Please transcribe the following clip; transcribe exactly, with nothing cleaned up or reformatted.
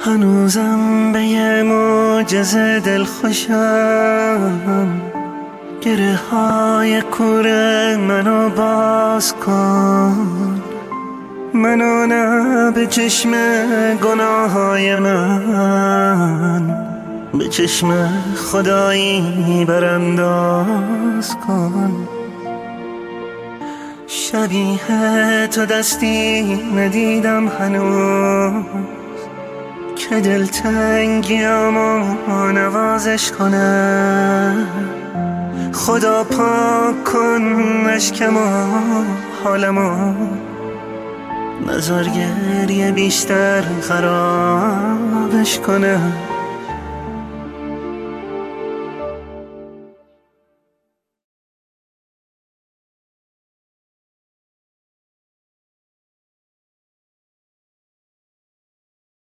هنوزم به یه معجزه دل خوشم، گره های کوره منو باز کن، منو نه به چشم گناه های من، به چشم خدایی برانداز کن. شبیه تو دستی ندیدم هنوز که دلتنگیامو نوازش کنه. خدا پاک کن اشکمو حالمو، نذار گریه بیشتر خرابش کنه.